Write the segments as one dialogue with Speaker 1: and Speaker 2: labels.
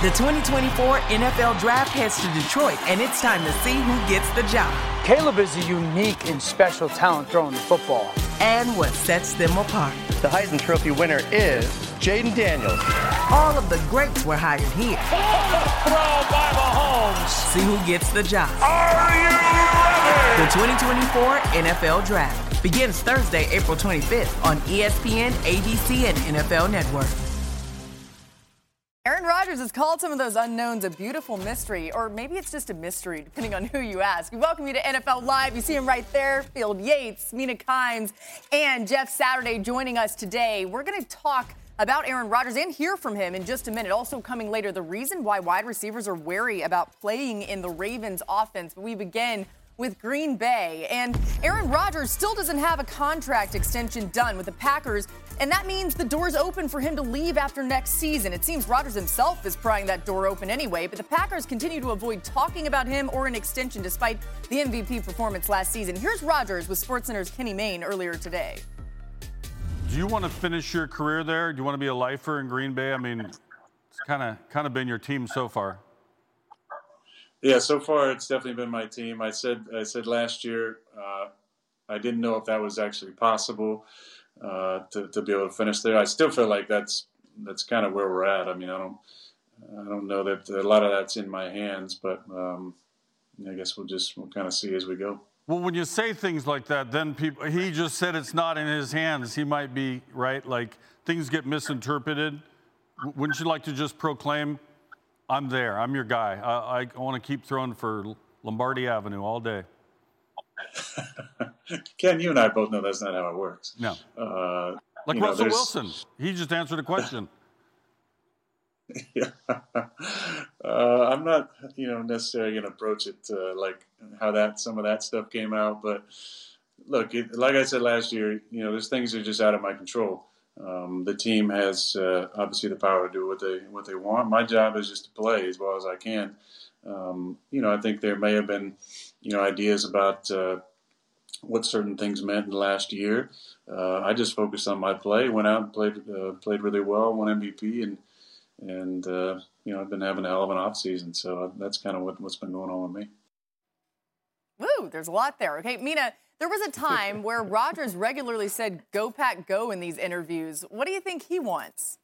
Speaker 1: The 2024 NFL Draft heads to Detroit, and it's time to see who gets the job.
Speaker 2: Caleb is a unique and special talent throwing the football.
Speaker 1: And what sets them apart.
Speaker 3: The Heisman Trophy winner is Jaden Daniels.
Speaker 1: All of the greats were hired here.
Speaker 4: Throw by Mahomes.
Speaker 1: See who gets the job.
Speaker 4: Are you ready?
Speaker 1: The 2024 NFL Draft begins Thursday, April 25th on ESPN, ABC, and NFL Network.
Speaker 5: Aaron Rodgers has called some of those unknowns a beautiful mystery, or maybe it's just a mystery, depending on who you ask. We welcome you to NFL Live. You see him right there, Field Yates, Mina Kimes, and Jeff Saturday joining us today. We're going to talk about Aaron Rodgers and hear from him in just a minute. Also coming later, the reason why wide receivers are wary about playing in the Ravens offense. But we begin with Green Bay. And Aaron Rodgers still doesn't have a contract extension done with the Packers, and that means the door's open for him to leave after next season. It seems Rodgers himself is prying that door open anyway, but the Packers continue to avoid talking about him or an extension despite the MVP performance last season. Here's Rodgers with SportsCenter's Kenny Mayne earlier today.
Speaker 6: Do you want to finish your career there? Do you want to be a lifer in Green Bay? I mean, it's kind of been your team so far.
Speaker 7: Yeah, so far it's definitely been my team. I said last year I didn't know if that was actually possible to be able to finish there. I still feel like that's kind of where we're at. I mean, I don't know that a lot of that's in my hands, but I guess we'll kind of see as we go.
Speaker 6: Well, when you say things like that, then he just said it's not in his hands. He might be right. Like things get misinterpreted. Wouldn't you like to just proclaim, I'm there. I'm your guy. I want to keep throwing for Lombardi Avenue all day.
Speaker 7: Ken, you and I both know that's not how it works.
Speaker 6: No. Like Russell Wilson. He just answered a question.
Speaker 7: Yeah. I'm not, necessarily going to approach it like how some of that stuff came out. But look, like I said last year, there's things that are just out of my control. The team has obviously the power to do what they want. My job is just to play as well as I can. I think there may have been, ideas about what certain things meant in the last year. I just focused on my play, went out and played really well, won MVP, and I've been having a hell of an off season. So that's kind of what's been going on with me.
Speaker 5: Woo, there's a lot there. Okay, Mina. There was a time where Rodgers regularly said, "Go Pack, go" in these interviews. What do you think he wants?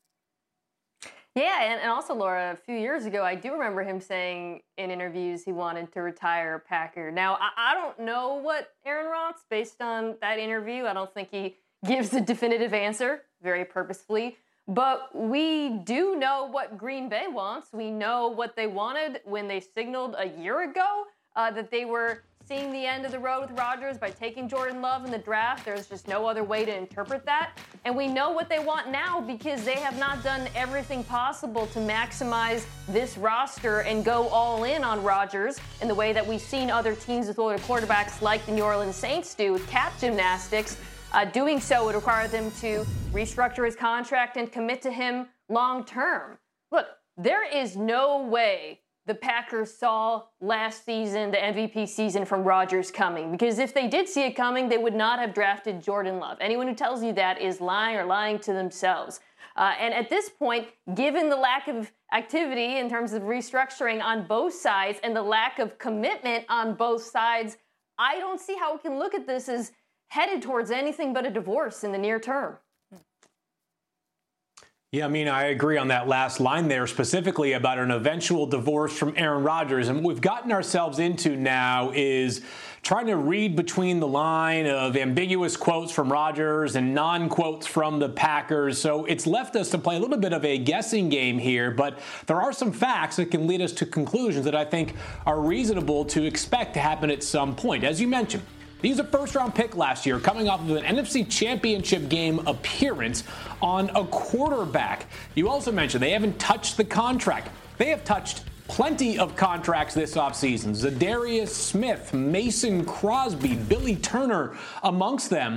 Speaker 8: Yeah, and also, Laura, a few years ago, I do remember him saying in interviews he wanted to retire a Packer. Now, I don't know what Aaron wants based on that interview. I don't think he gives a definitive answer, very purposefully. But we do know what Green Bay wants. We know what they wanted when they signaled a year ago that they were seeing the end of the road with Rodgers by taking Jordan Love in the draft. There's just no other way to interpret that. And we know what they want now because they have not done everything possible to maximize this roster and go all in on Rodgers in the way that we've seen other teams with older quarterbacks like the New Orleans Saints do with cap gymnastics. Doing so would require them to restructure his contract and commit to him long term. Look, there is no way the Packers saw last season, the MVP season, from Rodgers coming. Because if they did see it coming, they would not have drafted Jordan Love. Anyone who tells you that is lying or lying to themselves. And at this point, given the lack of activity in terms of restructuring on both sides and the lack of commitment on both sides, I don't see how we can look at this as headed towards anything but a divorce in the near term.
Speaker 9: Yeah, I mean, I agree on that last line there, specifically about an eventual divorce from Aaron Rodgers. And what we've gotten ourselves into now is trying to read between the line of ambiguous quotes from Rodgers and non-quotes from the Packers. So it's left us to play a little bit of a guessing game here, but there are some facts that can lead us to conclusions that I think are reasonable to expect to happen at some point. As you mentioned, he's a first-round pick last year, coming off of an NFC Championship game appearance on a quarterback. You also mentioned they haven't touched the contract. They have touched plenty of contracts this offseason. Zadarius Smith, Mason Crosby, Billy Turner amongst them.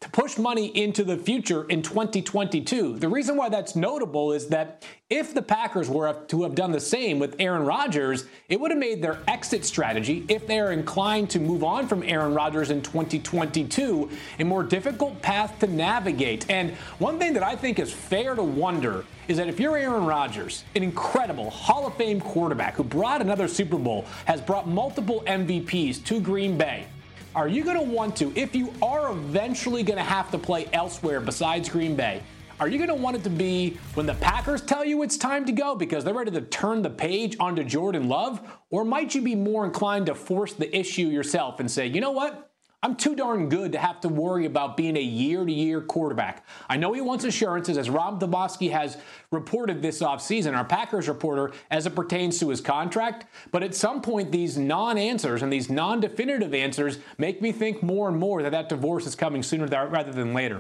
Speaker 9: push money into the future in 2022. The reason why that's notable is that if the Packers were to have done the same with Aaron Rodgers, it would have made their exit strategy, if they are inclined to move on from Aaron Rodgers in 2022, a more difficult path to navigate. And one thing that I think is fair to wonder is that if you're Aaron Rodgers, an incredible Hall of Fame quarterback who brought another Super Bowl, has brought multiple MVPs to Green Bay, are you going to want to, if you are eventually going to have to play elsewhere besides Green Bay, are you going to want it to be when the Packers tell you it's time to go because they're ready to turn the page onto Jordan Love? Or might you be more inclined to force the issue yourself and say, you know what? I'm too darn good to have to worry about being a year-to-year quarterback. I know he wants assurances, as Rob Dabowski has reported this offseason, our Packers reporter, as it pertains to his contract. But at some point, these non-answers and these non-definitive answers make me think more and more that divorce is coming sooner rather than later.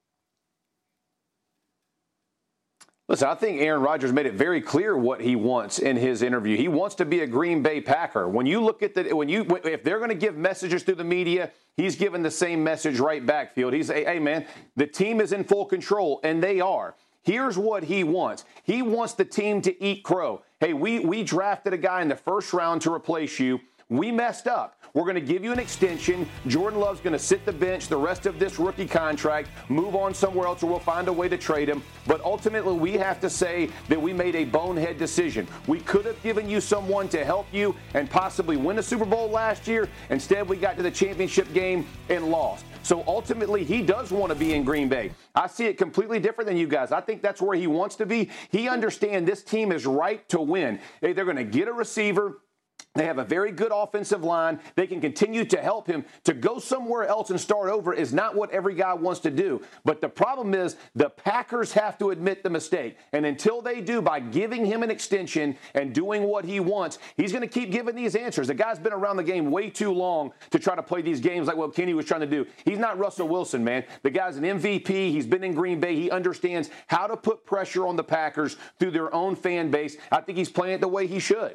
Speaker 10: Listen, I think Aaron Rodgers made it very clear what he wants in his interview. He wants to be a Green Bay Packer. When you look at if they're going to give messages through the media, he's giving the same message right back, Field. He's, hey, man, the team is in full control, and they are. Here's what he wants. He wants the team to eat crow. Hey, we drafted a guy in the first round to replace you. We messed up. We're going to give you an extension. Jordan Love's going to sit the bench the rest of this rookie contract, move on somewhere else, or we'll find a way to trade him. But ultimately, we have to say that we made a bonehead decision. We could have given you someone to help you and possibly win a Super Bowl last year. Instead, we got to the championship game and lost. So ultimately, he does want to be in Green Bay. I see it completely different than you guys. I think that's where he wants to be. He understands this team is right to win. They're going to get a receiver. They have a very good offensive line. They can continue to help him. To go somewhere else and start over is not what every guy wants to do. But the problem is the Packers have to admit the mistake. And until they do, by giving him an extension and doing what he wants, he's going to keep giving these answers. The guy's been around the game way too long to try to play these games like what Kenny was trying to do. He's not Russell Wilson, man. The guy's an MVP. He's been in Green Bay. He understands how to put pressure on the Packers through their own fan base. I think he's playing it the way he should.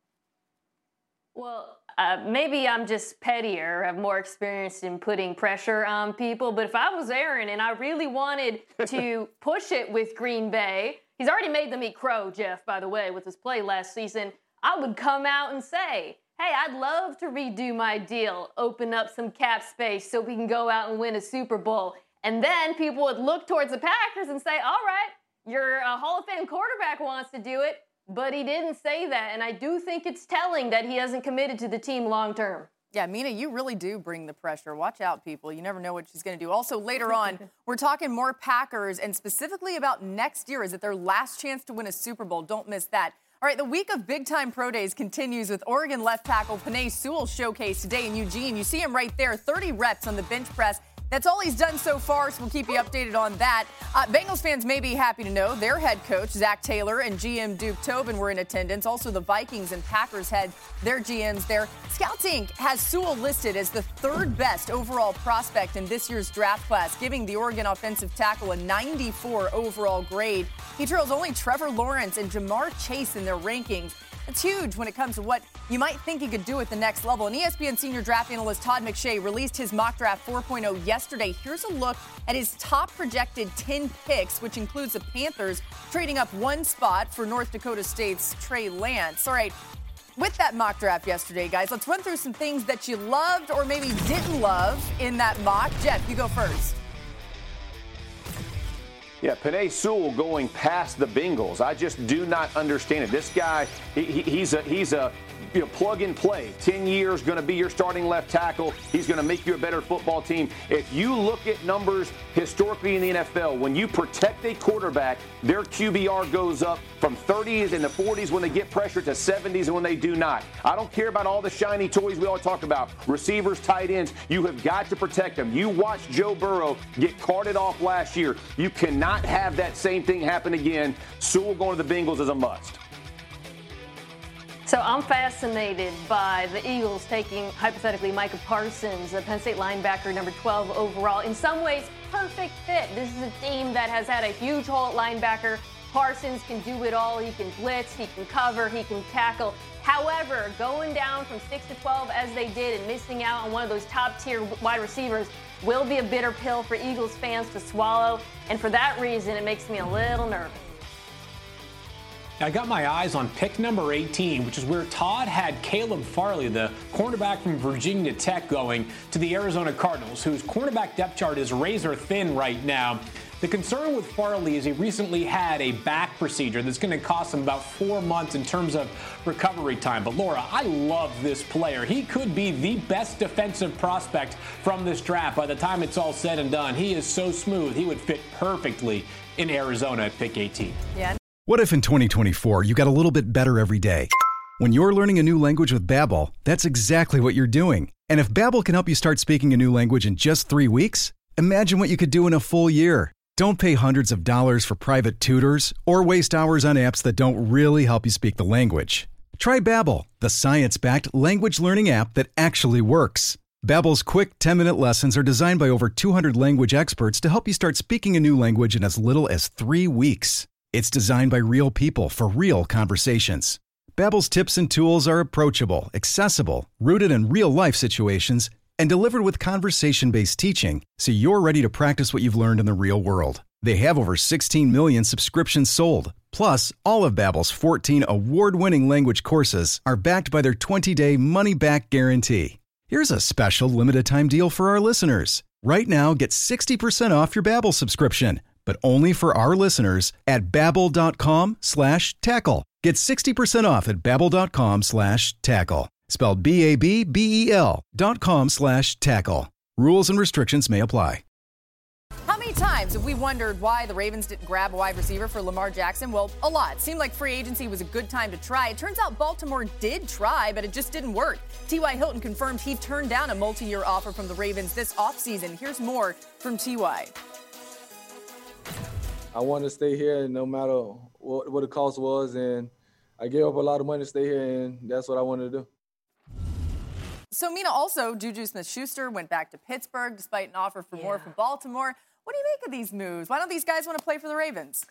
Speaker 8: Well, maybe I'm just pettier, have more experience in putting pressure on people. But if I was Aaron and I really wanted to push it with Green Bay, he's already made them eat crow, Jeff, by the way, with his play last season. I would come out and say, hey, I'd love to redo my deal, open up some cap space so we can go out and win a Super Bowl. And then people would look towards the Packers and say, all right, your Hall of Fame quarterback wants to do it. But he didn't say that, and I do think it's telling that he hasn't committed to the team long term.
Speaker 5: Yeah, Mina, you really do bring the pressure. Watch out, people. You never know what she's going to do. Also, later on, we're talking more Packers, and specifically about next year. Is it their last chance to win a Super Bowl? Don't miss that. All right, the week of big-time pro days continues with Oregon left tackle Penei Sewell showcase today in Eugene. You see him right there, 30 reps on the bench press. That's all he's done so far, so we'll keep you updated on that. Bengals fans may be happy to know their head coach, Zach Taylor, and GM Duke Tobin were in attendance. Also, the Vikings and Packers had their GMs there. Scouts Inc. has Sewell listed as the third best overall prospect in this year's draft class, giving the Oregon offensive tackle a 94 overall grade. He trails only Trevor Lawrence and Jamar Chase in their rankings. It's huge when it comes to what you might think he could do at the next level. And ESPN senior draft analyst Todd McShay released his mock draft 4.0 yesterday. Here's a look at his top projected 10 picks, which includes the Panthers trading up one spot for North Dakota State's Trey Lance. All right, with that mock draft yesterday, guys, let's run through some things that you loved or maybe didn't love in that mock. Jeff, you go first.
Speaker 10: Yeah, Penei Sewell going past the Bengals. I just do not understand it. This guy, he's a plug and play. 10 years, going to be your starting left tackle. He's going to make you a better football team. If you look at numbers historically in the NFL, when you protect a quarterback, their QBR goes up from 30s and the 40s when they get pressure to 70s and when they do not. I don't care about all the shiny toys we all talk about. Receivers, tight ends, you have got to protect them. You watched Joe Burrow get carted off last year. You cannot have that same thing happen again. Sewell going to the Bengals is a must.
Speaker 8: So I'm fascinated by the Eagles taking, hypothetically, Micah Parsons, a Penn State linebacker, number 12 overall. In some ways, perfect fit. This is a team that has had a huge hole at linebacker, Parsons can do it all. He can blitz, he can cover, he can tackle. However, going down from 6 to 12 as they did and missing out on one of those top-tier wide receivers will be a bitter pill for Eagles fans to swallow. And for that reason, it makes me a little nervous.
Speaker 9: I got my eyes on pick number 18, which is where Todd had Caleb Farley, the cornerback from Virginia Tech, going to the Arizona Cardinals, whose cornerback depth chart is razor thin right now. The concern with Farley is he recently had a back procedure that's going to cost him about 4 months in terms of recovery time. But Laura, I love this player. He could be the best defensive prospect from this draft by the time it's all said and done. He is so smooth. He would fit perfectly in Arizona at pick 18.
Speaker 5: Yeah.
Speaker 11: What if in 2024 you got a little bit better every day? When you're learning a new language with Babbel, that's exactly what you're doing. And if Babbel can help you start speaking a new language in just 3 weeks, imagine what you could do in a full year. Don't pay hundreds of dollars for private tutors or waste hours on apps that don't really help you speak the language. Try Babbel, the science-backed language learning app that actually works. Babbel's quick 10-minute lessons are designed by over 200 language experts to help you start speaking a new language in as little as 3 weeks. It's designed by real people for real conversations. Babbel's tips and tools are approachable, accessible, rooted in real-life situations, and delivered with conversation-based teaching, so you're ready to practice what you've learned in the real world. They have over 16 million subscriptions sold. Plus, all of Babbel's 14 award-winning language courses are backed by their 20-day money-back guarantee. Here's a special limited-time deal for our listeners. Right now, get 60% off your Babbel subscription, but only for our listeners at Babbel.com/tackle. Get 60% off at Babbel.com/tackle. Spelled BABBEL.com/tackle. Rules and restrictions may apply.
Speaker 5: How many times have we wondered why the Ravens didn't grab a wide receiver for Lamar Jackson? Well, a lot. Seemed like free agency was a good time to try. It turns out Baltimore did try, but it just didn't work. T.Y. Hilton confirmed he turned down a multi-year offer from the Ravens this offseason. Here's more from T.Y.
Speaker 12: I wanted to stay here no matter what the cost was, and I gave up a lot of money to stay here, and that's what I wanted to do.
Speaker 5: So, Mina, also, Juju Smith-Schuster went back to Pittsburgh despite an offer for more from Baltimore. What do you make of these moves? Why don't these guys want to play for the Ravens?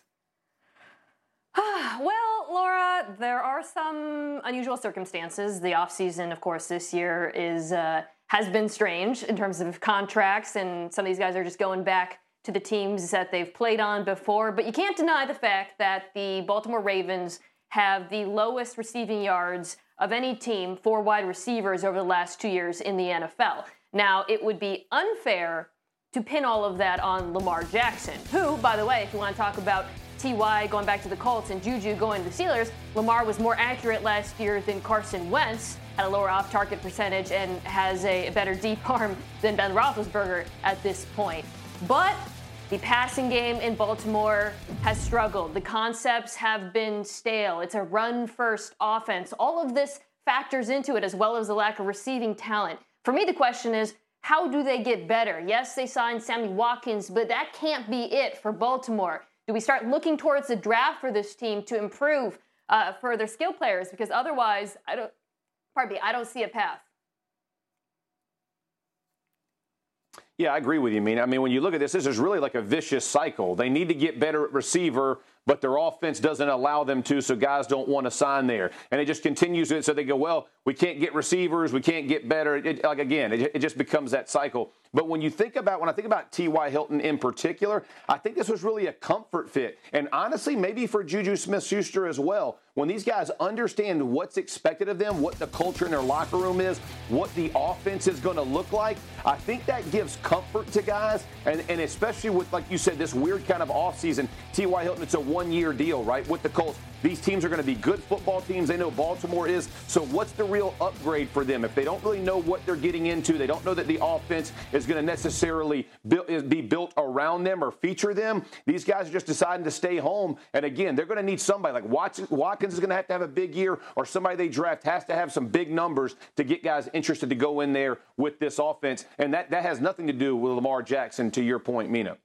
Speaker 8: Well, Laura, there are some unusual circumstances. The offseason, of course, this year has been strange in terms of contracts, and some of these guys are just going back to the teams that they've played on before. But you can't deny the fact that the Baltimore Ravens have the lowest receiving yards of any team for wide receivers over the last 2 years in the NFL. Now, it would be unfair to pin all of that on Lamar Jackson, who, by the way, if you want to talk about T.Y. going back to the Colts and Juju going to the Steelers, Lamar was more accurate last year than Carson Wentz, had a lower off-target percentage, and has a better deep arm than Ben Roethlisberger at this point. But the passing game in Baltimore has struggled. The concepts have been stale. It's a run-first offense. All of this factors into it, as well as the lack of receiving talent. For me, the question is, how do they get better? Yes, they signed Sammy Watkins, but that can't be it for Baltimore. Do we start looking towards the draft for this team to improve for their skill players? Because otherwise, I don't see a path.
Speaker 10: Yeah, I agree with you, Mina. I mean, when you look at this is really like a vicious cycle. They need to get better at receiver, but their offense doesn't allow them to, so guys don't want to sign there. And it just continues. So they go, well, we can't get receivers, we can't get better. It just becomes that cycle. But when I think about T.Y. Hilton in particular, I think this was really a comfort fit. And honestly, maybe for Juju Smith-Schuster as well. When these guys understand what's expected of them, what the culture in their locker room is, what the offense is going to look like, I think that gives comfort to guys. And especially with, like you said, this weird kind of offseason, T.Y. Hilton, it's a one-year deal, right, with the Colts. These teams are going to be good football teams. They know Baltimore is. So what's the real upgrade for them? If they don't really know what they're getting into, they don't know that the offense is going to necessarily be built around them or feature them, these guys are just deciding to stay home. And again, they're going to need somebody like Watkins is going to have a big year, or somebody they draft has to have some big numbers to get guys interested to go in there with this offense. And that has nothing to do with Lamar Jackson, to your point, Mina.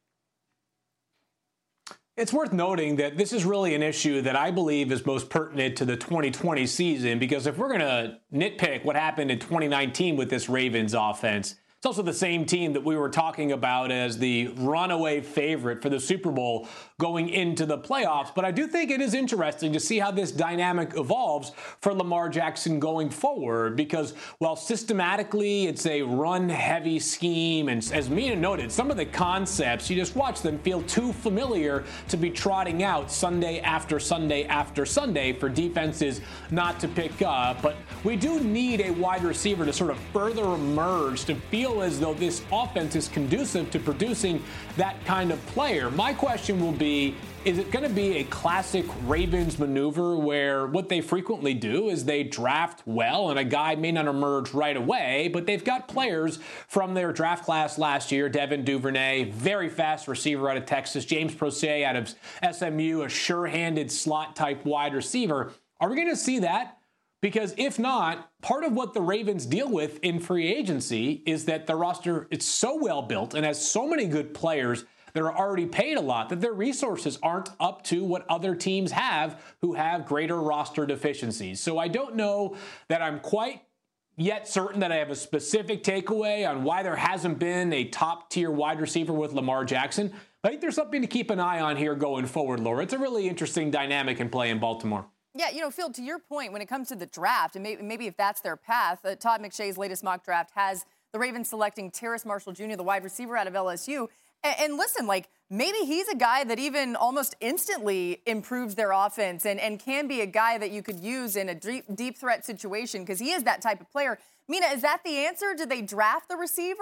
Speaker 9: It's worth noting that this is really an issue that I believe is most pertinent to the 2020 season, because if we're going to nitpick what happened in 2019 with this Ravens offense, It's also the same team that we were talking about as the runaway favorite for the Super Bowl going into the playoffs. But I do think it is interesting to see how this dynamic evolves for Lamar Jackson going forward, because while systematically it's a run-heavy scheme, and as Mina noted, some of the concepts, you just watch them, feel too familiar to be trotting out Sunday after Sunday after Sunday for defenses not to pick up. But we do need a wide receiver to sort of further emerge, to feel as though this offense is conducive to producing that kind of player. My question will be, is it going to be a classic Ravens maneuver where what they frequently do is they draft well and a guy may not emerge right away, but they've got players from their draft class last year, Devin Duvernay, very fast receiver out of Texas, James Prochet out of SMU, a sure-handed slot-type wide receiver. Are we going to see that? Because if not, part of what the Ravens deal with in free agency is that the roster is so well built and has so many good players that are already paid a lot that their resources aren't up to what other teams have who have greater roster deficiencies. So I don't know that I'm quite yet certain that I have a specific takeaway on why there hasn't been a top-tier wide receiver with Lamar Jackson. But I think there's something to keep an eye on here going forward, Laura. It's a really interesting dynamic in play in Baltimore.
Speaker 5: Yeah, Phil, to your point, when it comes to the draft, and maybe if that's their path, Todd McShay's latest mock draft has the Ravens selecting Terrace Marshall Jr., the wide receiver out of LSU. And listen, maybe he's a guy that even almost instantly improves their offense and can be a guy that you could use in a deep threat situation because he is that type of player. Mina, is that the answer? Did they draft the receiver?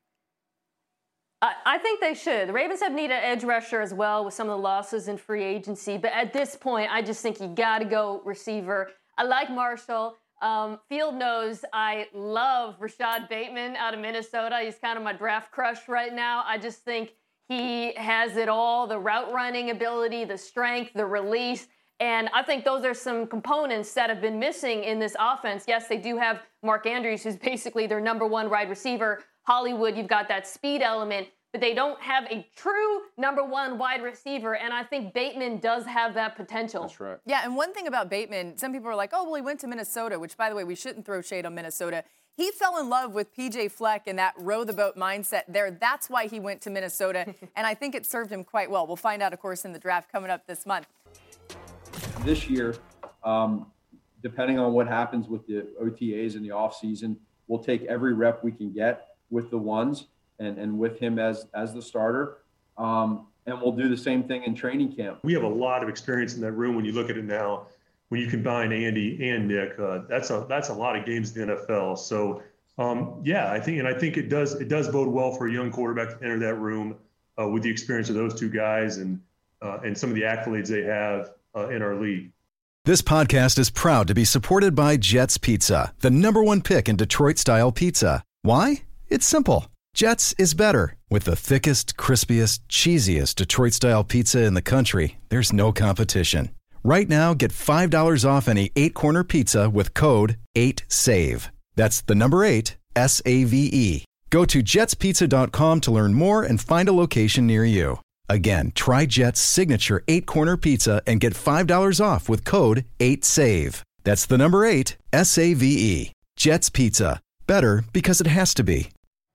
Speaker 8: I think they should. The Ravens have needed an edge rusher as well with some of the losses in free agency. But at this point, I just think you got to go receiver. I like Marshall. Field knows I love Rashad Bateman out of Minnesota. He's kind of my draft crush right now. I just think he has it all, the route running ability, the strength, the release. And I think those are some components that have been missing in this offense. Yes, they do have Mark Andrews, who's basically their number one wide receiver. Hollywood, you've got that speed element, but they don't have a true number one wide receiver, and I think Bateman does have that potential.
Speaker 10: That's right.
Speaker 5: Yeah, and one thing about Bateman, some people are like, oh, well, he went to Minnesota, which, by the way, we shouldn't throw shade on Minnesota. He fell in love with P.J. Fleck and that row-the-boat mindset there. That's why he went to Minnesota, and I think it served him quite well. We'll find out, of course, in the draft coming up this month.
Speaker 13: This year, depending on what happens with the OTAs in the offseason, we'll take every rep we can get with the ones and with him as the starter. And we'll do the same thing in training camp.
Speaker 14: We have a lot of experience in that room when you look at it now. When you combine Andy and Nick, that's a lot of games in the NFL. So, I think it does bode well for a young quarterback to enter that room with the experience of those two guys and some of the accolades they have in our league.
Speaker 11: This podcast is proud to be supported by Jets Pizza, the #1 pick in Detroit-style pizza. Why? It's simple. Jets is better. With the thickest, crispiest, cheesiest Detroit-style pizza in the country, there's no competition. Right now, get $5 off any 8-corner pizza with code 8SAVE. That's the number 8, S-A-V-E. Go to jetspizza.com to learn more and find a location near you. Again, try Jet's signature 8-corner pizza and get $5 off with code 8SAVE. That's the number 8, S-A-V-E. Jet's Pizza. Better because it has to be.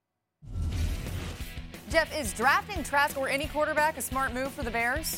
Speaker 5: Jeff, is drafting Trask or any quarterback a smart move for the Bears?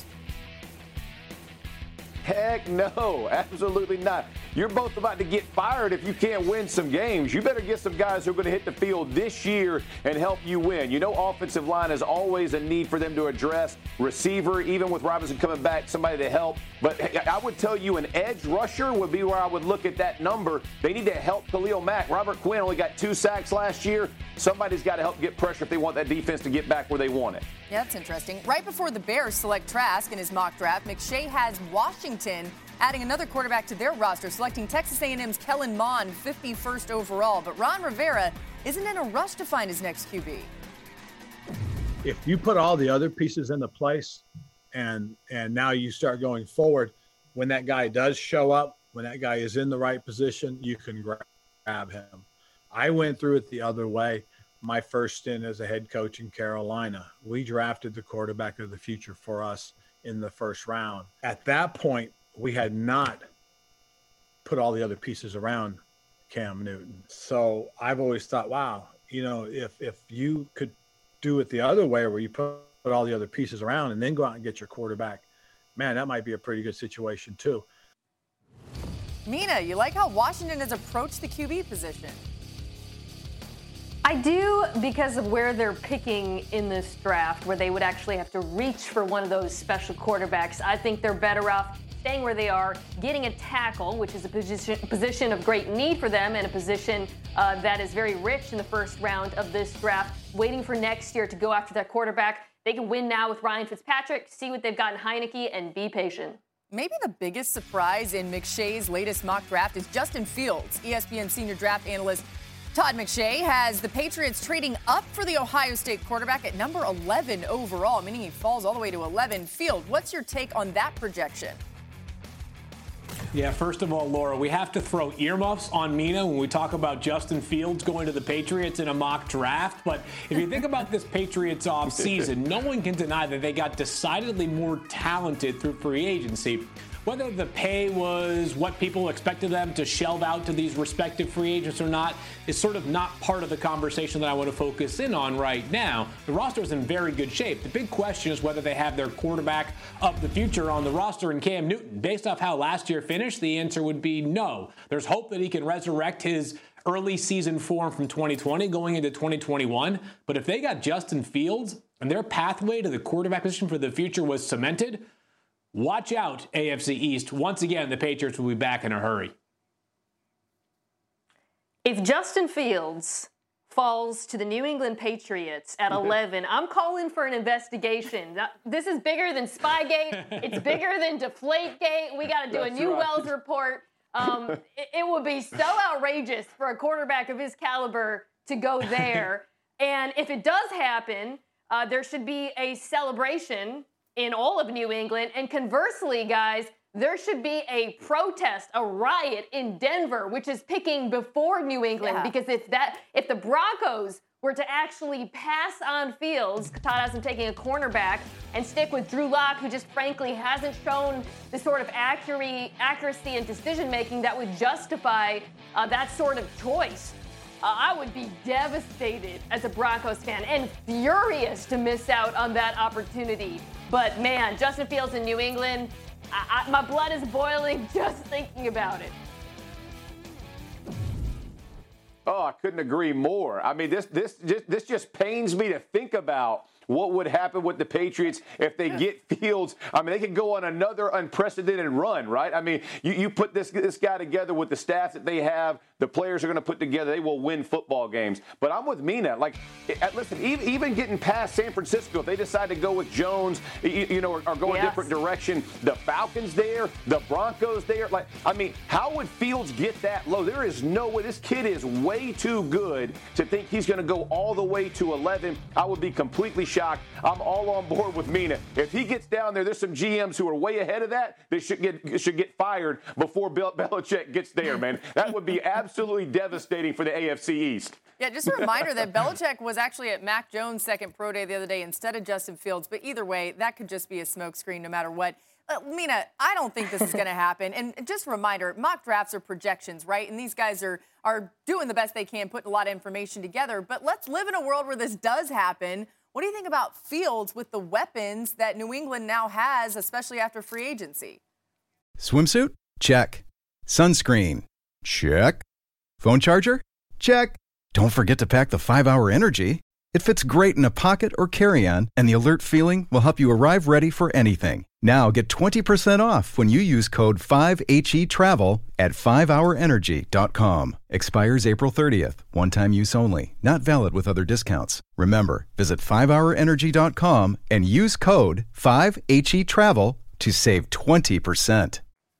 Speaker 10: Heck no, absolutely not. You're both about to get fired if you can't win some games. You better get some guys who are going to hit the field this year and help you win. You know, offensive line is always a need for them to address. Receiver, even with Robinson coming back, somebody to help. But I would tell you an edge rusher would be where I would look at that number. They need to help Khalil Mack. Robert Quinn only got 2 sacks last year. Somebody's got to help get pressure if they want that defense to get back where they want it.
Speaker 5: Yeah, that's interesting. Right before the Bears select Trask in his mock draft, McShay has Washington adding another quarterback to their roster, selecting Texas A&M's Kellen Mond, 51st overall. But Ron Rivera isn't in a rush to find his next QB.
Speaker 15: If you put all the other pieces into place and now you start going forward, when that guy does show up, when that guy is in the right position, you can grab him. I went through it the other way. My first stint as a head coach in Carolina, we drafted the quarterback of the future for us in the first round. At that point, we had not put all the other pieces around Cam Newton. So I've always thought, wow, if you could do it the other way where you put all the other pieces around and then go out and get your quarterback, man, that might be a pretty good situation too.
Speaker 5: Mina, you like how Washington has approached the QB position?
Speaker 8: I do, because of where they're picking in this draft, where they would actually have to reach for one of those special quarterbacks. I think they're better off staying where they are, getting a tackle, which is a position of great need for them, and a position that is very rich in the first round of this draft, waiting for next year to go after that quarterback. They can win now with Ryan Fitzpatrick, see what they've got in Heineke, and be patient.
Speaker 5: Maybe the biggest surprise in McShay's latest mock draft is Justin Fields. ESPN senior draft analyst Todd McShay has the Patriots trading up for the Ohio State quarterback at number 11 overall, meaning he falls all the way to 11. Field, what's your take on that projection?
Speaker 9: Yeah, first of all, Laura, we have to throw earmuffs on Mina when we talk about Justin Fields going to the Patriots in a mock draft. But if you think about this Patriots offseason, no one can deny that they got decidedly more talented through free agency. Whether the pay was what people expected them to shell out to these respective free agents or not is sort of not part of the conversation that I want to focus in on right now. The roster is in very good shape. The big question is whether they have their quarterback of the future on the roster in Cam Newton. Based off how last year finished, the answer would be no. There's hope that he can resurrect his early season form from 2020 going into 2021. But if they got Justin Fields and their pathway to the quarterback position for the future was cemented, watch out, AFC East. Once again, the Patriots will be back in a hurry.
Speaker 8: If Justin Fields falls to the New England Patriots at 11, I'm calling for an investigation. This is bigger than Spygate. It's bigger than Deflategate. We got to do a new Wells report. It would be so outrageous for a quarterback of his caliber to go there. And if it does happen, there should be a celebration in all of New England. And conversely, guys, there should be a protest, a riot in Denver, which is picking before New England. Yeah. Because if the Broncos were to actually pass on Fields, Todd has him taking a cornerback, and stick with Drew Lock, who just frankly hasn't shown the sort of accuracy and decision-making that would justify that sort of choice, I would be devastated as a Broncos fan and furious to miss out on that opportunity. But, man, Justin Fields in New England, my blood is boiling just thinking about it.
Speaker 10: Oh, I couldn't agree more. I mean, this just pains me to think about what would happen with the Patriots if they get Fields. I mean, they could go on another unprecedented run, right? I mean, you put this guy together with the staff that they have, the players are going to put together, they will win football games. But I'm with Mina. Like, listen, even getting past San Francisco, if they decide to go with Jones, or go a different direction, the Falcons there, the Broncos there. Like, I mean, how would Fields get that low? There is no way. This kid is way too good to think he's going to go all the way to 11. I would be completely shocked. I'm all on board with Mina. If he gets down there, there's some GMs who are way ahead of that. They should get fired before Belichick gets there, man. That would be absolutely devastating for the AFC East.
Speaker 5: Yeah, just a reminder that Belichick was actually at Mac Jones' second pro day the other day instead of Justin Fields. But either way, that could just be a smokescreen no matter what. Mina, I don't think this is going to happen. And just a reminder, mock drafts are projections, right? And these guys are doing the best they can, putting a lot of information together. But let's live in a world where this does happen. What do you think about Fields with the weapons that New England now has, especially after free agency?
Speaker 11: Swimsuit? Check. Sunscreen? Check. Phone charger? Check. Don't forget to pack the 5-Hour Energy. It fits great in a pocket or carry-on, and the alert feeling will help you arrive ready for anything. Now get 20% off when you use code 5HETRAVEL at 5hourenergy.com. Expires April 30th. One-time use only. Not valid with other discounts. Remember, visit 5hourenergy.com and use code 5HETRAVEL to save 20%.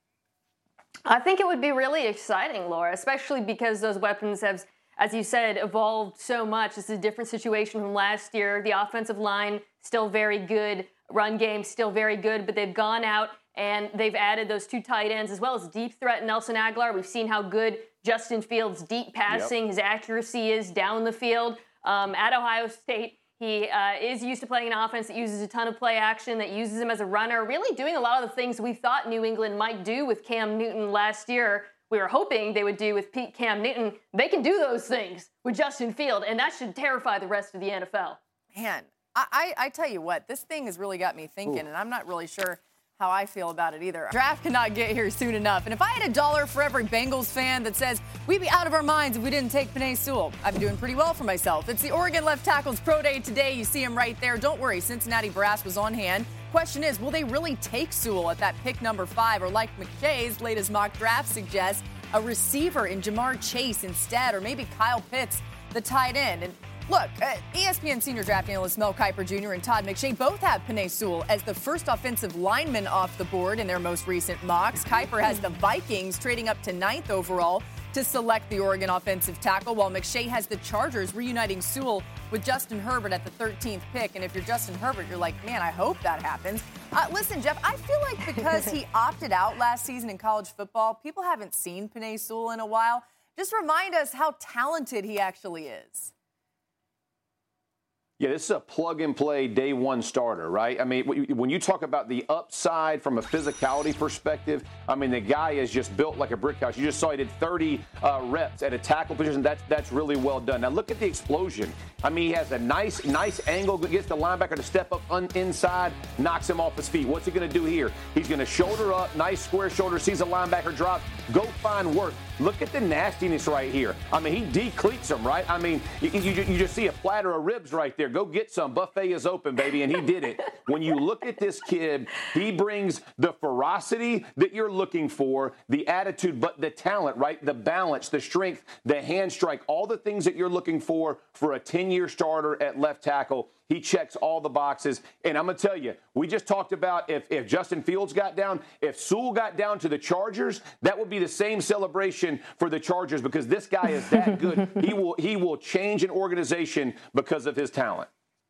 Speaker 8: I think it would be really exciting, Laura, especially because those weapons have, as you said, evolved so much. It's a different situation from last year. The offensive line, still very good. Run game, still very good. But they've gone out and they've added those 2 tight ends as well as deep threat Nelson Aguilar. We've seen how good Justin Fields' deep passing, his accuracy is down the field. At Ohio State, he is used to playing an offense that uses a ton of play action, that uses him as a runner, really doing a lot of the things we thought New England might do with Cam Newton last year we were hoping they would do with Pete Cam Newton. They can do those things with Justin Field, and that should terrify the rest of the NFL.
Speaker 5: Man, I tell you what, this thing has really got me thinking, and I'm not really sure how I feel about it either. Draft cannot get here soon enough. And if I had $1 for every Bengals fan that says we'd be out of our minds if we didn't take Penei Sewell, I'd be doing pretty well for myself. It's the Oregon left tackle's pro day today. You see him right there. Don't worry, Cincinnati brass was on hand. Question is, will they really take Sewell at that pick number 5? Or like McShay's latest mock draft suggests, a receiver in Jamar Chase instead, or maybe Kyle Pitts, the tight end. And look, ESPN senior draft analyst Mel Kiper Jr. and Todd McShay both have Penei Sewell as the first offensive lineman off the board in their most recent mocks. Kiper has the Vikings trading up to 9th overall to select the Oregon offensive tackle, while McShay has the Chargers reuniting Sewell with Justin Herbert at the 13th pick. And if you're Justin Herbert, you're like, man, I hope that happens. Listen, Jeff, I feel like because he opted out last season in college football, people haven't seen Penei Sewell in a while. Just remind us how talented he actually is.
Speaker 10: Yeah, this is a plug-and-play day one starter, right? I mean, when you talk about the upside from a physicality perspective, I mean, the guy is just built like a brick house. You just saw he did 30 reps at a tackle position. That's really well done. Now, look at the explosion. I mean, he has a nice angle, gets the linebacker to step up inside, knocks him off his feet. What's he going to do here? He's going to shoulder up, nice square shoulder, sees the linebacker drop, go find work. Look at the nastiness right here. I mean, he decleats him, right? I mean, you just see a platter of ribs right there. Go get some. Buffet is open, baby, and he did it. When you look at this kid, he brings the ferocity that you're looking for, the attitude, but the talent, right? The balance, the strength, the hand strike, all the things that you're looking for a 10-year starter at left tackle. He checks all the boxes. And I'm going to tell you, we just talked about if Justin Fields got down, if Sewell got down to the Chargers, that would be the same celebration for the Chargers because this guy is that good. He will change an organization because of his talent.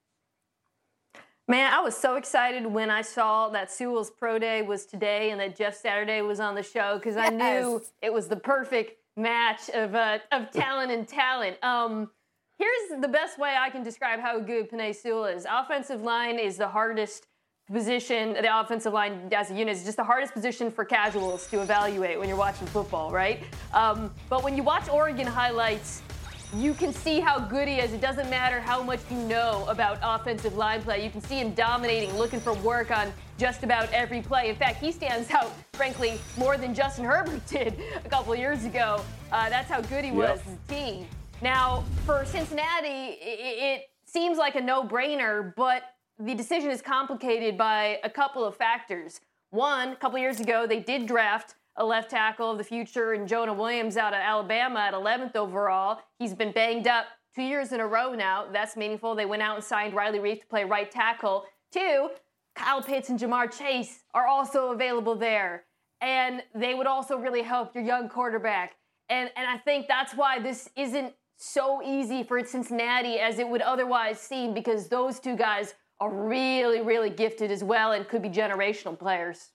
Speaker 8: Man, I was so excited when I saw that Sewell's pro day was today and that Jeff Saturday was on the show because I knew it was the perfect match of talent and talent. Here's the best way I can describe how good Penei Sewell is. Offensive line is the hardest position. The offensive line as a unit is just the hardest position for casuals to evaluate when you're watching football, right? But when you watch Oregon highlights, you can see how good he is. It doesn't matter how much you know about offensive line play. You can see him dominating, looking for work on just about every play. In fact, he stands out, frankly, more than Justin Herbert did a couple of years ago. That's how good he was as a team. Now, for Cincinnati, it seems like a no-brainer, but the decision is complicated by a couple of factors. One, a couple of years ago, they did draft a left tackle of the future in Jonah Williams out of Alabama at 11th overall. He's been banged up 2 years in a row now. That's meaningful. They went out and signed Riley Reiff to play right tackle. Two, Kyle Pitts and Jamar Chase are also available there. And they would also really help your young quarterback. And I think that's why this isn't so easy for Cincinnati as it would otherwise seem, because those two guys are really, really gifted as well and could be generational players.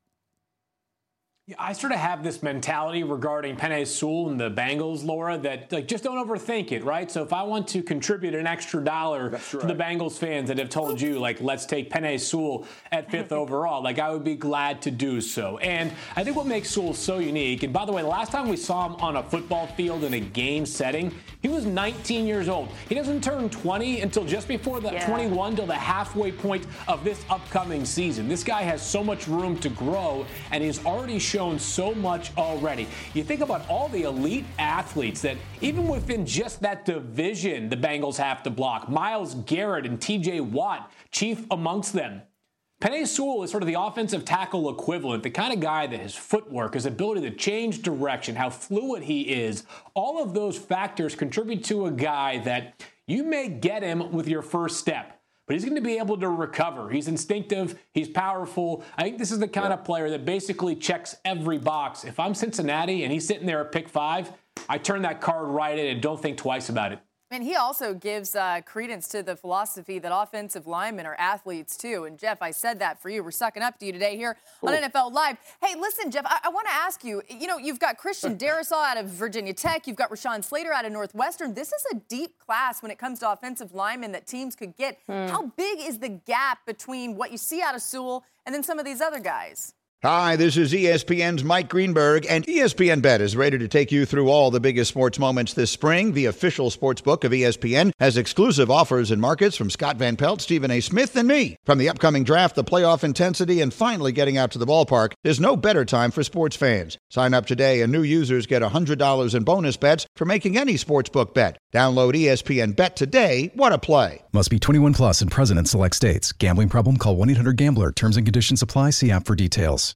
Speaker 9: I sort of have this mentality regarding Penei Sewell and the Bengals, Laura, that just don't overthink it, right? So if I want to contribute an extra dollar to the Bengals fans that have told you, let's take Penei Sewell at 5th overall, I would be glad to do so. And I think what makes Sewell so unique, and by the way, the last time we saw him on a football field in a game setting, he was 19 years old. He doesn't turn 20 until just before the 21, till the halfway point of this upcoming season. This guy has so much room to grow, and he's already shown so much already. You think about all the elite athletes that even within just that division the Bengals have to block. Myles Garrett and TJ Watt, chief amongst them. Penei Sewell is sort of the offensive tackle equivalent, the kind of guy that his footwork, his ability to change direction, how fluid he is, all of those factors contribute to a guy that you may get him with your first step, but he's going to be able to recover. He's instinctive. He's powerful. I think this is the kind of player that basically checks every box. If I'm Cincinnati and he's sitting there at pick 5, I turn that card right in and don't think twice about it.
Speaker 5: And he also gives credence to the philosophy that offensive linemen are athletes, too. And, Jeff, I said that for you. We're sucking up to you today here on NFL Live. Hey, listen, Jeff, I want to ask you, you've got Christian Darrisaw out of Virginia Tech. You've got Rashawn Slater out of Northwestern. This is a deep class when it comes to offensive linemen that teams could get. How big is the gap between what you see out of Sewell and then some of these other guys?
Speaker 16: Hi, this is ESPN's Mike Greenberg, and ESPN Bet is ready to take you through all the biggest sports moments this spring. The official sports book of ESPN has exclusive offers and markets from Scott Van Pelt, Stephen A. Smith, and me. From the upcoming draft, the playoff intensity, and finally getting out to the ballpark, there's no better time for sports fans. Sign up today, and new users get $100 in bonus bets for making any sportsbook bet. Download ESPN Bet today. What a play.
Speaker 11: Must be 21 plus and present in select states. Gambling problem? Call 1-800-GAMBLER. Terms and conditions apply. See app for details.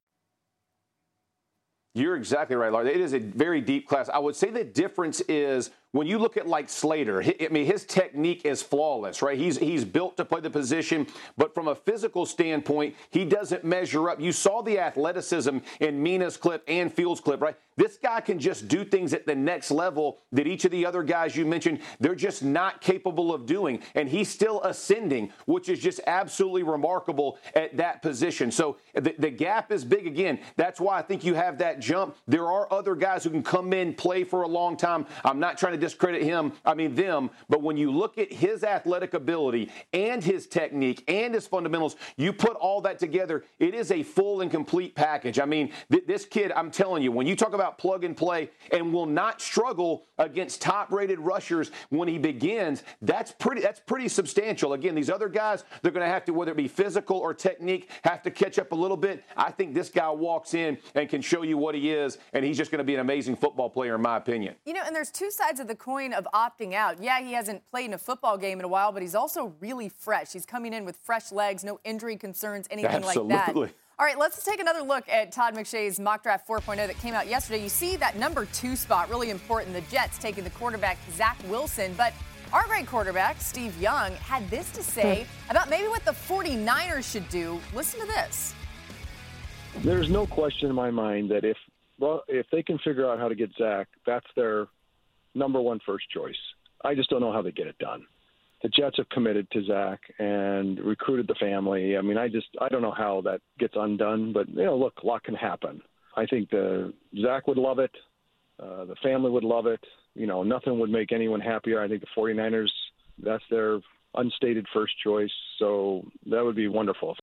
Speaker 10: You're exactly right, Lars. It is a very deep class. I would say the difference is when you look at like Slater, his technique is flawless, right? He's built to play the position, but from a physical standpoint, he doesn't measure up. You saw the athleticism in Mina's clip and Fields' clip, right? This guy can just do things at the next level that each of the other guys you mentioned, they're just not capable of doing. And he's still ascending, which is just absolutely remarkable at that position. So the gap is big again. That's why I think you have that jump. There are other guys who can come in, play for a long time. I'm not trying to discredit them, but when you look at his athletic ability and his technique and his fundamentals, you put all that together, it is a full and complete package. I mean, this kid, I'm telling you, when you talk about plug and play and will not struggle against top-rated rushers when he begins, that's pretty substantial. Again, these other guys, they're going to have to, whether it be physical or technique, have to catch up a little bit. I think this guy walks in and can show you what he is, and he's just going to be an amazing football player, in my opinion.
Speaker 5: You know, and there's two sides of the coin of opting out. Yeah, he hasn't played in a football game in a while, but he's also really fresh. He's coming in with fresh legs, no injury concerns, anything like that. All right, let's take another look at Todd McShay's mock draft 4.0 that came out yesterday. You see that number 2 spot, really important. The Jets taking the quarterback, Zach Wilson. But our great quarterback, Steve Young, had this to say about maybe what the 49ers should do. Listen to this.
Speaker 17: There's no question in my mind that if they can figure out how to get Zach, that's their number 1 first choice. I just don't know how they get it done. The Jets have committed to Zach and recruited the family. I mean, I don't know how that gets undone, but, look, a lot can happen. I think Zach would love it. The family would love it. Nothing would make anyone happier. I think the 49ers, that's their unstated first choice. So that would be wonderful.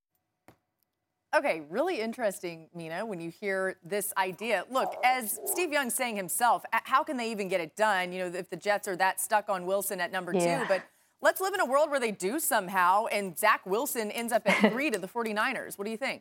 Speaker 5: Okay, really interesting, Mina, when you hear this idea. Look, as Steve Young's saying himself, how can they even get it done, if the Jets are that stuck on Wilson at number 2? But let's live in a world where they do somehow, and Zach Wilson ends up at 3 to the 49ers. What do you think?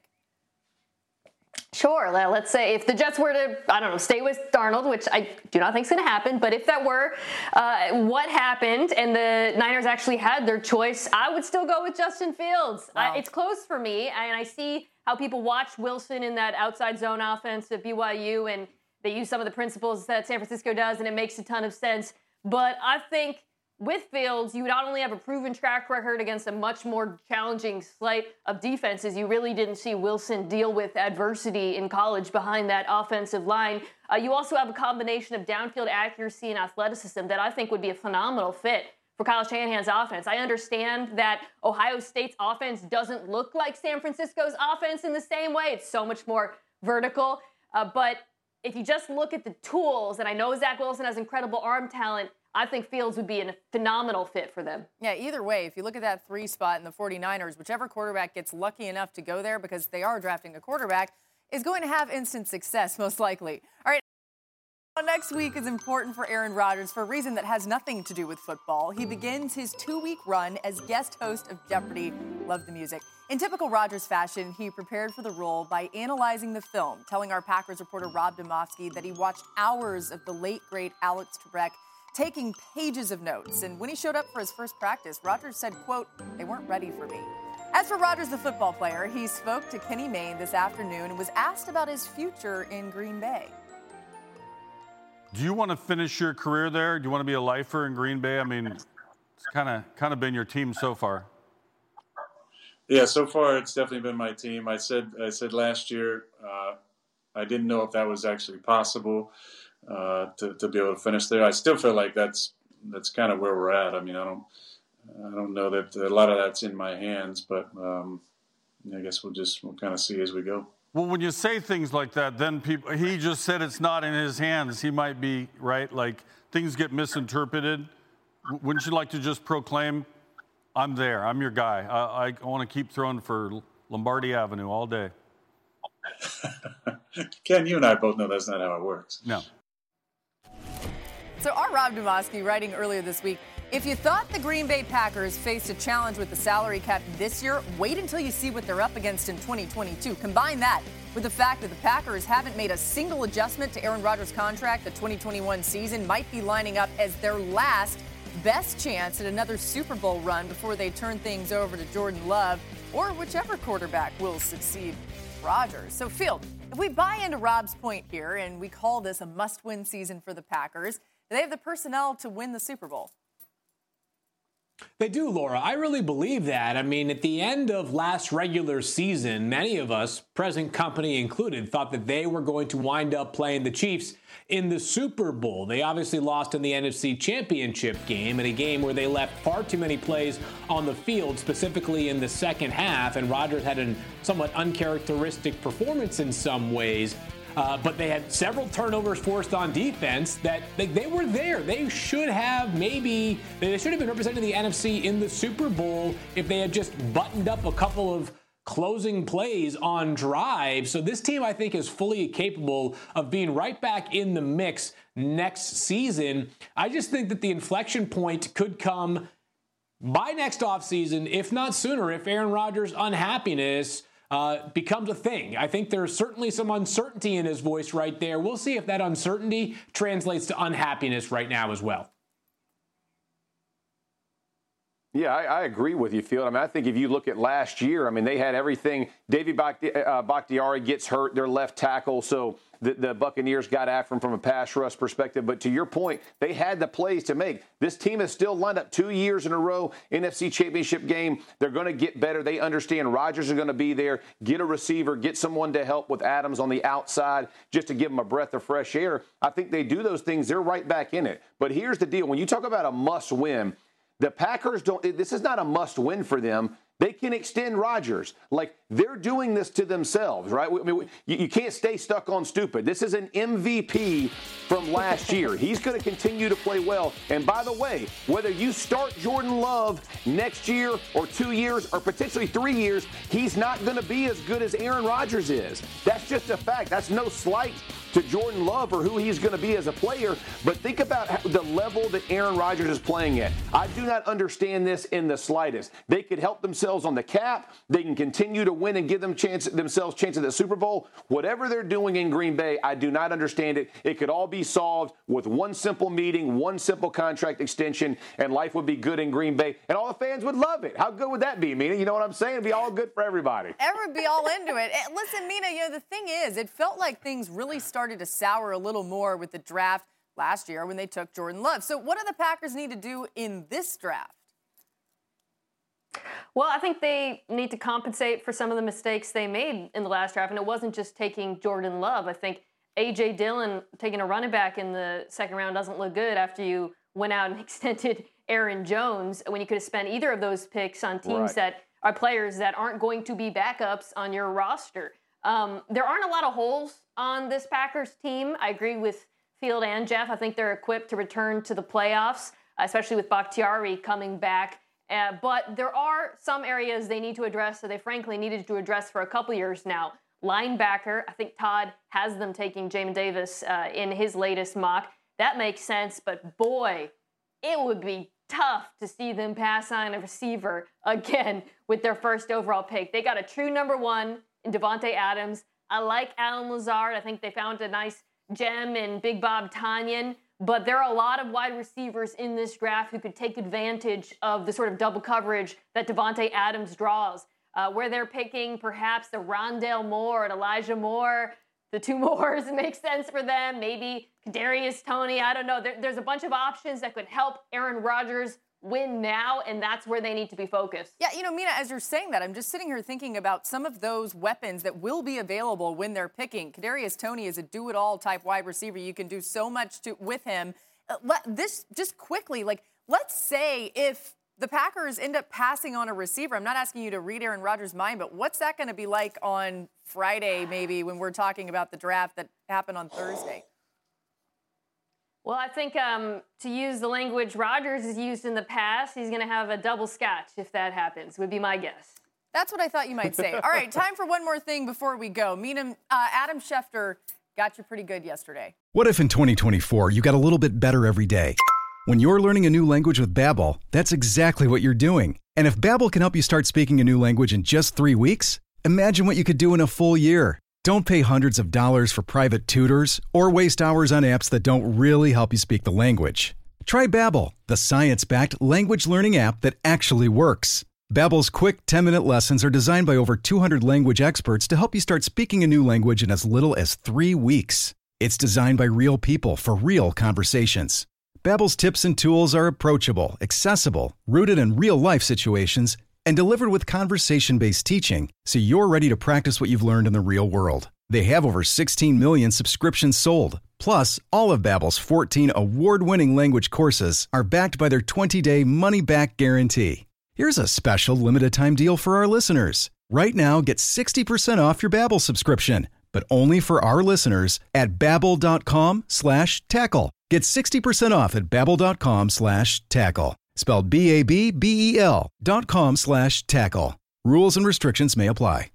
Speaker 8: Sure. Let's say if the Jets were to, stay with Darnold, which I do not think is going to happen, but if that were what happened and the Niners actually had their choice, I would still go with Justin Fields. Wow. It's close for me, and I see how people watch Wilson in that outside zone offense at BYU, and they use some of the principles that San Francisco does, and it makes a ton of sense. But I think with Fields, you not only have a proven track record against a much more challenging slate of defenses, you really didn't see Wilson deal with adversity in college behind that offensive line. You also have a combination of downfield accuracy and athleticism that I think would be a phenomenal fit for Kyle Shanahan's offense. I understand that Ohio State's offense doesn't look like San Francisco's offense in the same way. It's so much more vertical. But if you just look at the tools, and I know Zach Wilson has incredible arm talent, I think Fields would be a phenomenal fit for them.
Speaker 5: Yeah, either way, if you look at that 3 spot in the 49ers, whichever quarterback gets lucky enough to go there, because they are drafting a quarterback, is going to have instant success, most likely. All right. Next week is important for Aaron Rodgers for a reason that has nothing to do with football. He begins his 2-week run as guest host of Jeopardy! Love the music. In typical Rodgers fashion, he prepared for the role by analyzing the film, telling our Packers reporter Rob Domofsky that he watched hours of the late, great Alex Trebek, taking pages of notes. And when he showed up for his first practice, Rodgers said, quote, "They weren't ready for me." As for Rodgers, the football player, he spoke to Kenny Mayne this afternoon and was asked about his future in Green Bay.
Speaker 6: Do you want to finish your career there? Do you want to be a lifer in Green Bay? I mean, it's kind of been your team so far.
Speaker 7: Yeah, so far it's definitely been my team. I said last year I didn't know if that was actually possible to be able to finish there. I still feel like that's kind of where we're at. I mean, I don't know that a lot of that's in my hands, but I guess we'll kind of see as we go.
Speaker 6: Well, when you say things like that, then he just said it's not in his hands. He might be right. Like, things get misinterpreted. Wouldn't you like to just proclaim, I'm there, I'm your guy. I want to keep throwing for Lombardi Avenue all day.
Speaker 7: Ken, you and I both know that's not how it works.
Speaker 6: No.
Speaker 5: So our Rob Demovsky writing earlier this week, if you thought the Green Bay Packers faced a challenge with the salary cap this year, wait until you see what they're up against in 2022. Combine that with the fact that the Packers haven't made a single adjustment to Aaron Rodgers' contract. The 2021 season might be lining up as their last best chance at another Super Bowl run before they turn things over to Jordan Love or whichever quarterback will succeed Rodgers. So, Field, if we buy into Rob's point here and we call this a must-win season for the Packers, they have the personnel to win the Super Bowl.
Speaker 9: They do, Laura. I really believe that. I mean, at the end of last regular season, many of us, present company included, thought that they were going to wind up playing the Chiefs in the Super Bowl. They obviously lost in the NFC Championship game, in a game where they left far too many plays on the field, specifically in the second half, and Rodgers had a somewhat uncharacteristic performance in some ways. But they had several turnovers forced on defense that they were there. They should have been representing the NFC in the Super Bowl if they had just buttoned up a couple of closing plays on drives. So this team, I think, is fully capable of being right back in the mix next season. I just think that the inflection point could come by next offseason, if not sooner, if Aaron Rodgers' unhappiness becomes a thing. I think there's certainly some uncertainty in his voice right there. We'll see if that uncertainty translates to unhappiness right now as well.
Speaker 10: Yeah, I agree with you, Field. I mean, I think if you look at last year, I mean, they had everything. Davey Bakhtiari gets hurt, their left tackle, so the Buccaneers got after him from a pass rush perspective. But to your point, they had the plays to make. This team is still lined up 2 years in a row, NFC Championship game. They're going to get better. They understand Rodgers is going to be there. Get a receiver, get someone to help with Adams on the outside just to give them a breath of fresh air. I think they do those things. They're right back in it. But here's the deal. When you talk about a must-win, the Packers this is not a must-win for them. They can extend Rodgers. Like, they're doing this to themselves, right? I mean, you can't stay stuck on stupid. This is an MVP from last year. He's going to continue to play well. And by the way, whether you start Jordan Love next year or 2 years or potentially 3 years, he's not going to be as good as Aaron Rodgers is. That's just a fact. That's no slight to Jordan Love or who he's going to be as a player. But think about the level that Aaron Rodgers is playing at. I do not understand this in the slightest. They could help themselves on the cap. They can continue to win and give themselves chance at the Super Bowl. Whatever they're doing in Green Bay, I do not understand it. It could all be solved with one simple meeting, one simple contract extension, and life would be good in Green Bay. And all the fans would love it. How good would that be, Mina? You know what I'm saying? It'd be all good for everybody.
Speaker 5: Everyone would be all into it. And listen, Mina, the thing is, it felt like things really started to sour a little more with the draft last year when they took Jordan Love. So what do the Packers need to do in this draft?
Speaker 8: Well, I think they need to compensate for some of the mistakes they made in the last draft. And it wasn't just taking Jordan Love. I think A.J. Dillon taking a running back in the second round doesn't look good after you went out and extended Aaron Jones when you could have spent either of those picks on teams that are players that aren't going to be backups on your roster. There aren't a lot of holes on this Packers team. I agree with Field and Jeff. I think they're equipped to return to the playoffs, especially with Bakhtiari coming back. But there are some areas they need to address, so they frankly needed to address for a couple years now. Linebacker, I think Todd has them taking Jamin Davis in his latest mock. That makes sense, but boy, it would be tough to see them pass on a receiver again with their first overall pick. They got a true number one in Davante Adams. I like Allen Lazard. I think they found a nice gem in Big Bob Tonyan. But there are a lot of wide receivers in this draft who could take advantage of the sort of double coverage that Davante Adams draws. Where they're picking perhaps the Rondale Moore and Elijah Moore, the two Moores, it makes sense for them. Maybe Kadarius Toney, I don't know. There's a bunch of options that could help Aaron Rodgers win now, and that's where they need to be focused.
Speaker 5: Yeah, Mina, as you're saying that, I'm just sitting here thinking about some of those weapons that will be available when they're picking. Kadarius Toney is a do-it-all type wide receiver. You can do so much with him. This, just quickly, let's say if the Packers end up passing on a receiver, I'm not asking you to read Aaron Rodgers' mind, but what's that going to be like on Friday, maybe, when we're talking about the draft that happened on Thursday?
Speaker 8: Well, I think to use the language Rodgers has used in the past, he's going to have a double scotch if that happens, would be my guess.
Speaker 5: That's what I thought you might say. All right, time for one more thing before we go. Adam Schefter got you pretty good yesterday.
Speaker 11: What if in 2024 you got a little bit better every day? When you're learning a new language with Babbel, that's exactly what you're doing. And if Babbel can help you start speaking a new language in just 3 weeks, imagine what you could do in a full year. Don't pay hundreds of dollars for private tutors or waste hours on apps that don't really help you speak the language. Try Babbel, the science-backed language learning app that actually works. Babbel's quick 10-minute lessons are designed by over 200 language experts to help you start speaking a new language in as little as 3 weeks. It's designed by real people for real conversations. Babbel's tips and tools are approachable, accessible, rooted in real-life situations, and delivered with conversation-based teaching, so you're ready to practice what you've learned in the real world. They have over 16 million subscriptions sold. Plus, all of Babbel's 14 award-winning language courses are backed by their 20-day money-back guarantee. Here's a special limited-time deal for our listeners. Right now, get 60% off your Babbel subscription, but only for our listeners at Babbel.com/tackle. Get 60% off at Babbel.com/tackle. Spelled BABBEL.com/tackle. Rules and restrictions may apply.